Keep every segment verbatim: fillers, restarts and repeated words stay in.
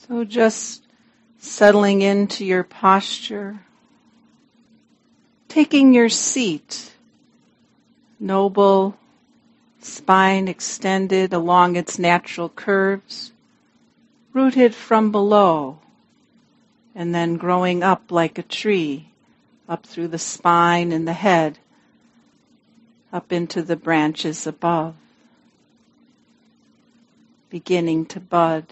So just settling into your posture, taking your seat, noble, spine extended along its natural curves, rooted from below, and then growing up like a tree, up through the spine and the head, up into the branches above, beginning to bud.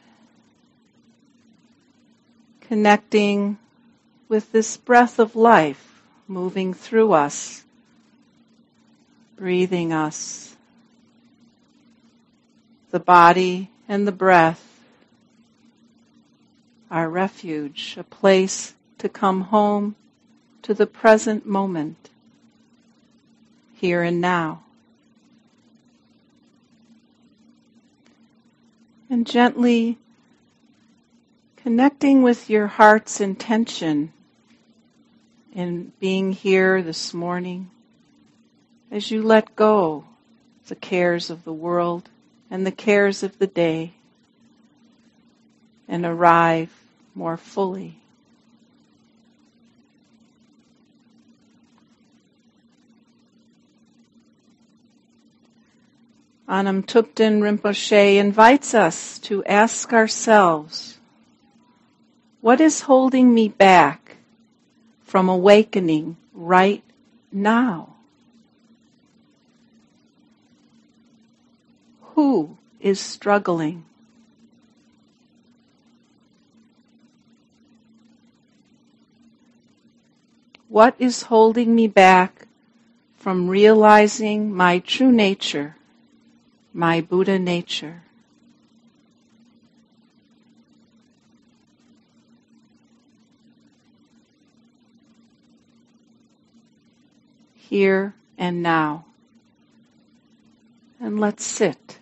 Connecting with this breath of life moving through us, breathing us, the body and the breath, our refuge, a place to come home to the present moment, here and now. And gently connecting with your heart's intention in being here this morning, as you let go the cares of the world and the cares of the day and arrive more fully. Anam Thupten Rinpoche invites us to ask ourselves, what is holding me back from awakening right now? Who is struggling? What is holding me back from realizing my true nature, my Buddha nature? Here and now. And let's sit.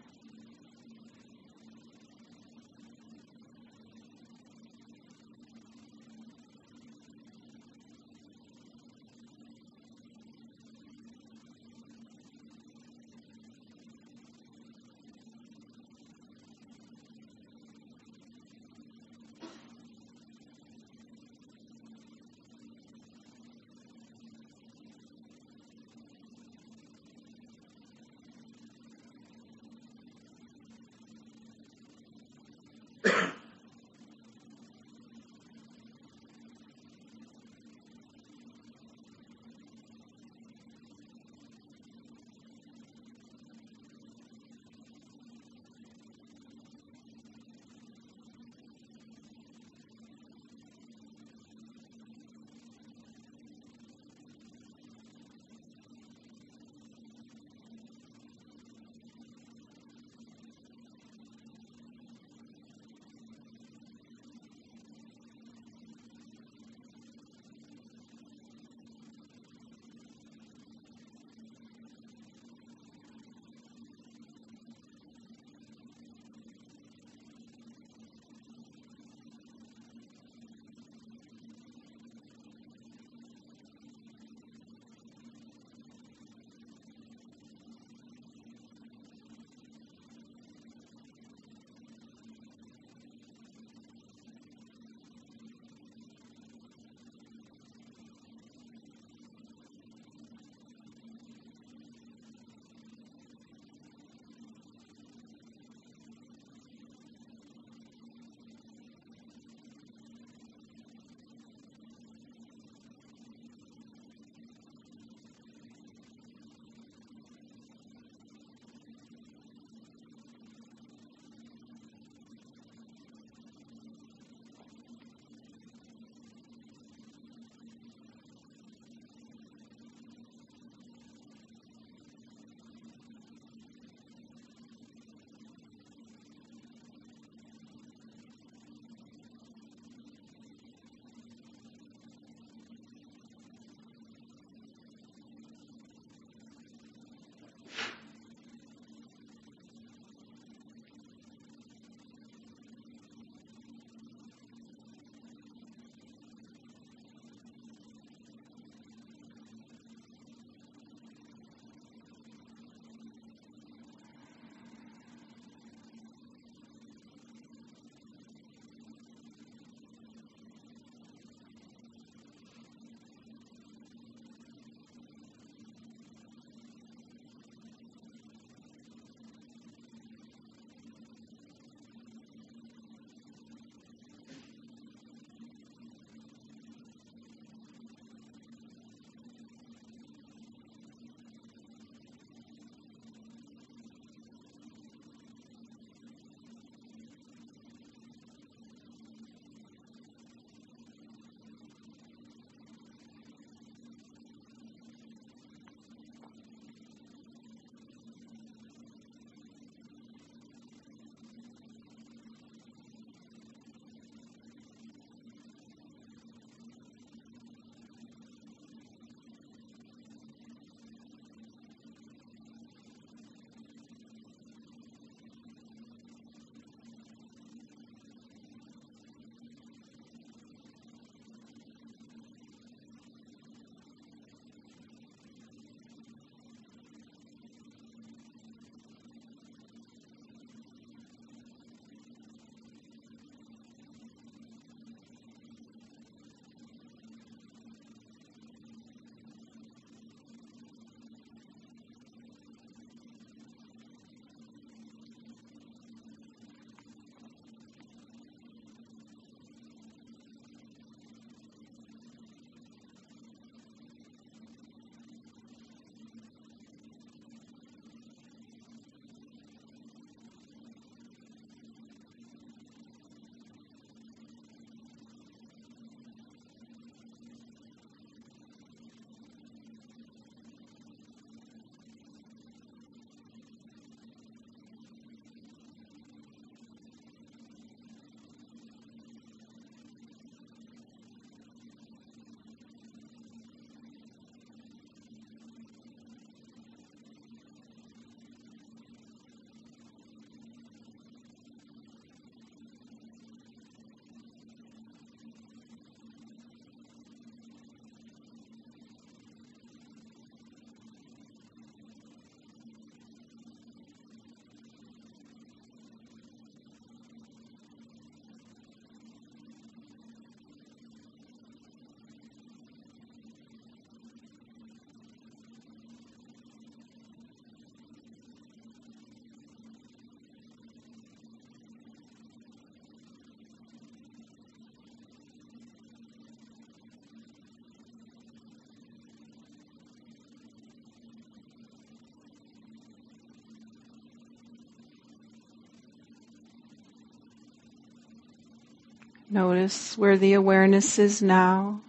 Notice where the awareness is now,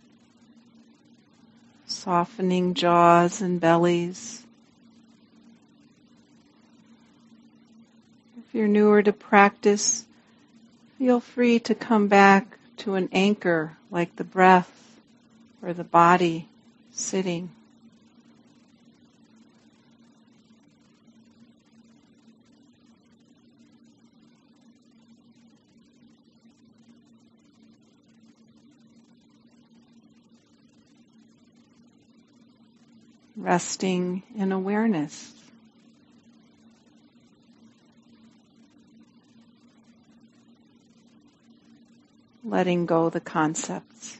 softening jaws and bellies. If you're newer to practice, feel free to come back to an anchor like the breath or the body sitting. Resting in awareness. Letting go the concepts.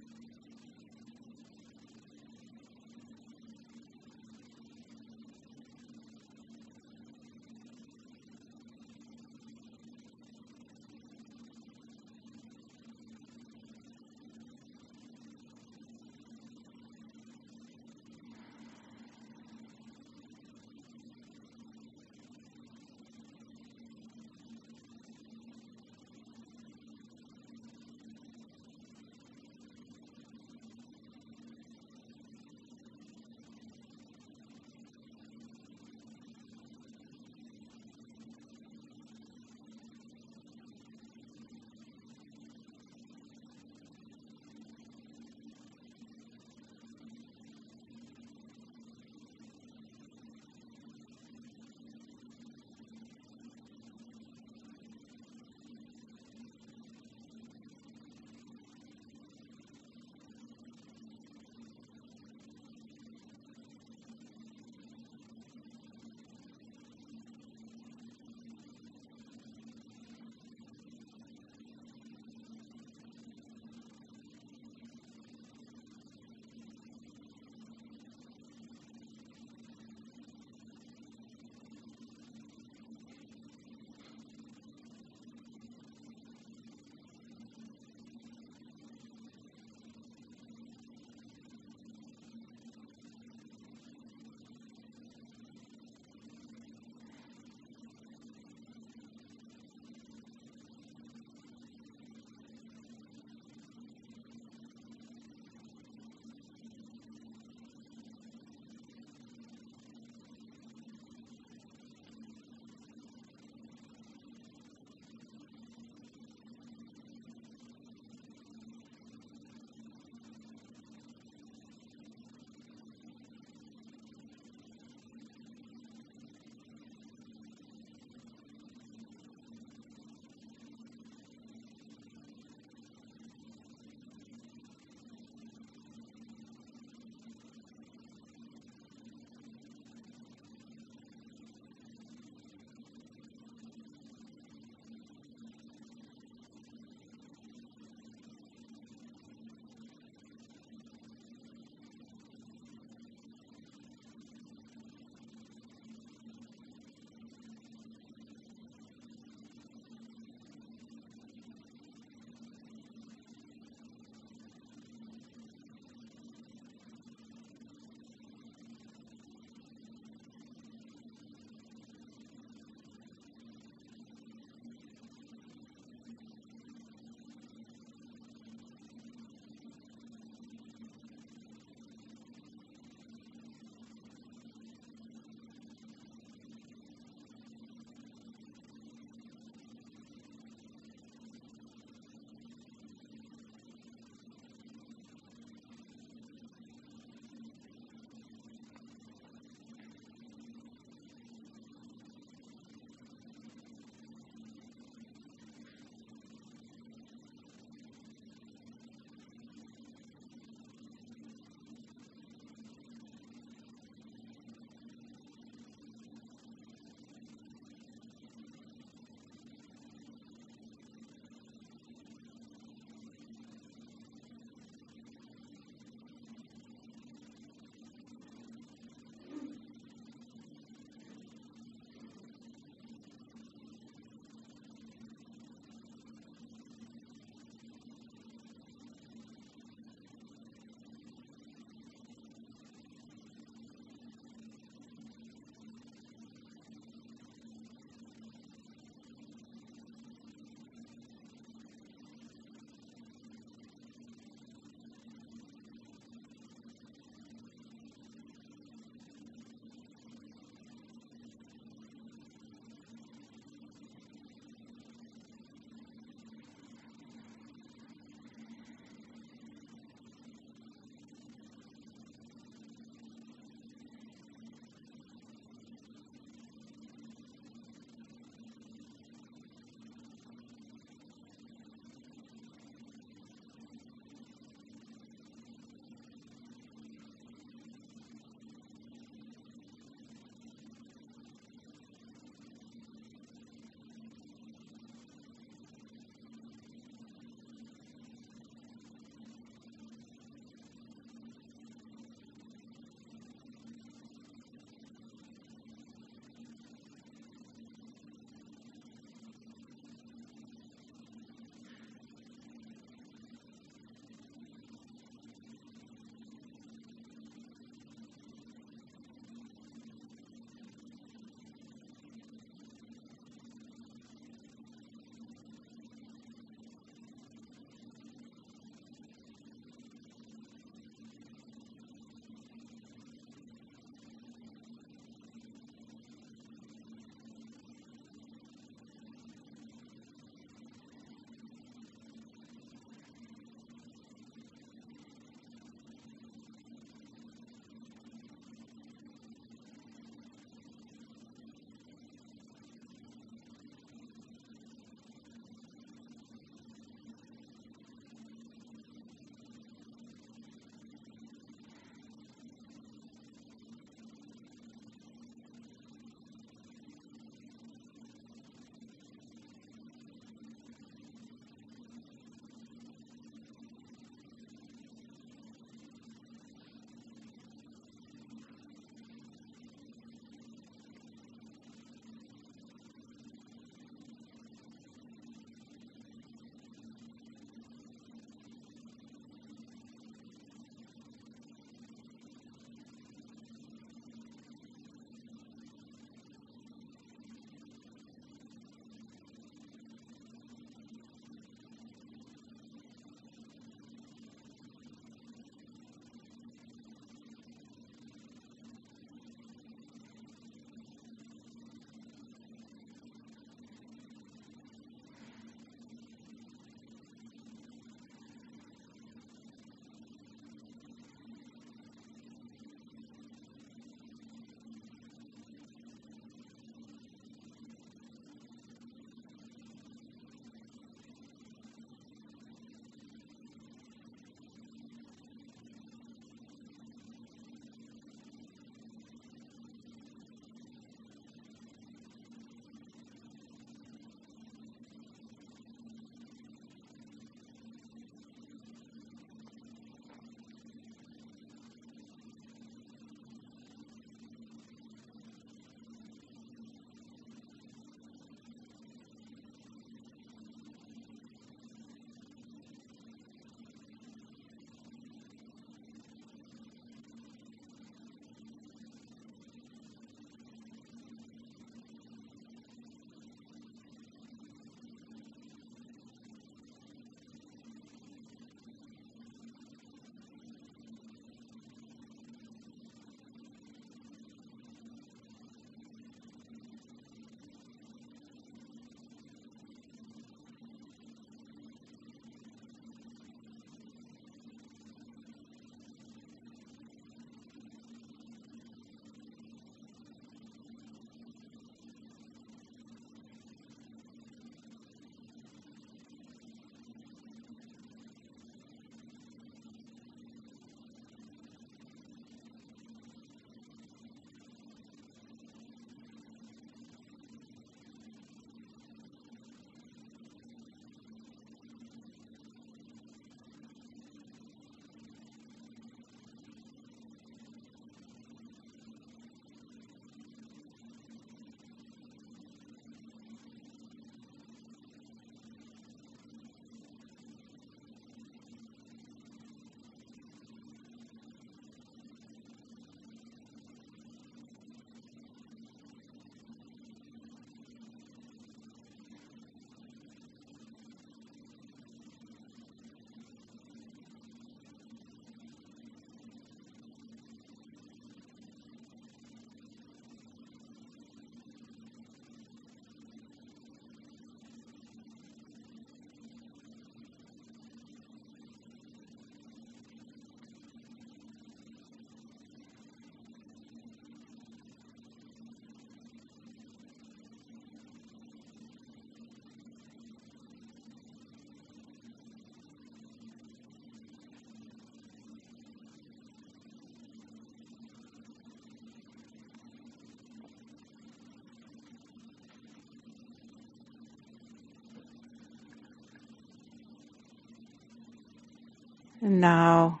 And now,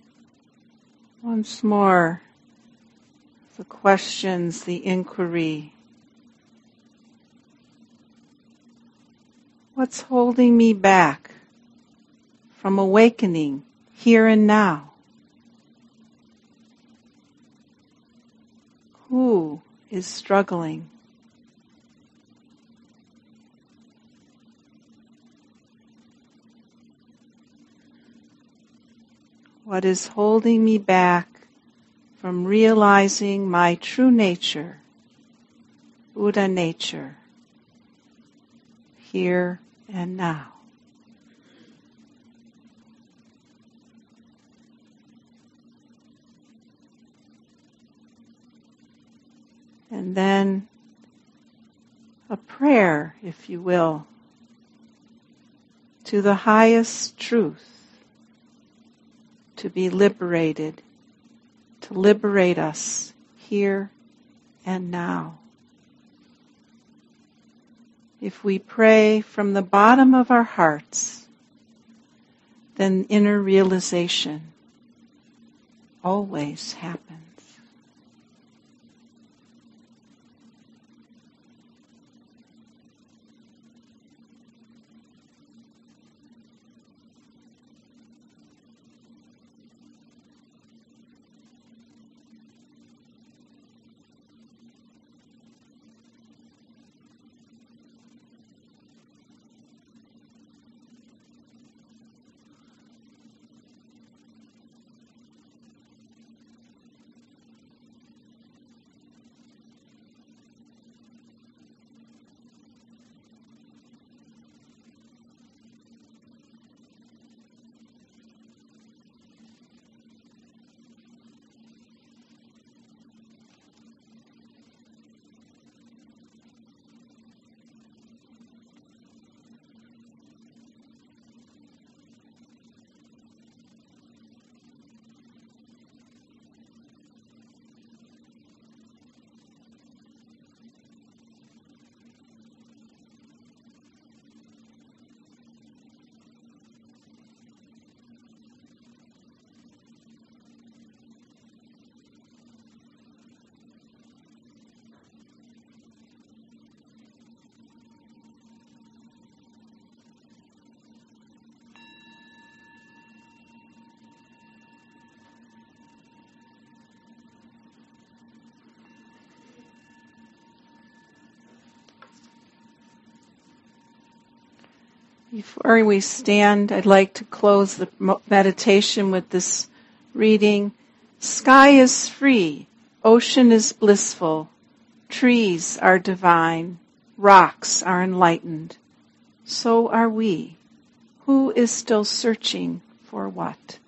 once more, the questions, the inquiry. What's holding me back from awakening here and now? Who is struggling? What is holding me back from realizing my true nature, Buddha nature, here and now? And then a prayer, if you will, to the highest truth, to be liberated, to liberate us here and now. If we pray from the bottom of our hearts, then inner realization always happens. Before we stand, I'd like to close the meditation with this reading. Sky is free, ocean is blissful, trees are divine, rocks are enlightened. So are we. Who is still searching for what?